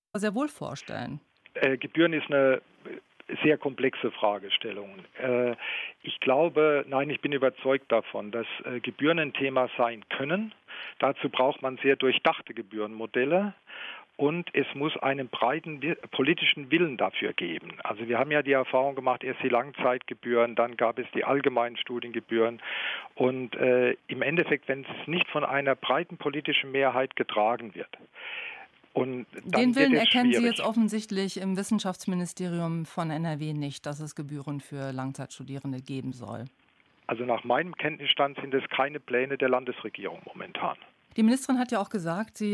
sehr wohl vorstellen. Gebühren ist eine sehr komplexe Fragestellung. Ich glaube, nein, ich bin überzeugt davon, dass Gebühren ein Thema sein können. Dazu braucht man sehr durchdachte Gebührenmodelle. Und es muss einen breiten politischen Willen dafür geben. Also wir haben ja die Erfahrung gemacht, erst die Langzeitgebühren, dann gab es die allgemeinen Studiengebühren. Und im Endeffekt, wenn es nicht von einer breiten politischen Mehrheit getragen wird, und Den dann wird Willen es erkennen Sie jetzt schwierig. offensichtlich im Wissenschaftsministerium von NRW nicht, dass es Gebühren für Langzeitstudierende geben soll. Also nach meinem Kenntnisstand sind es keine Pläne der Landesregierung momentan. Die Ministerin hat ja auch gesagt, sie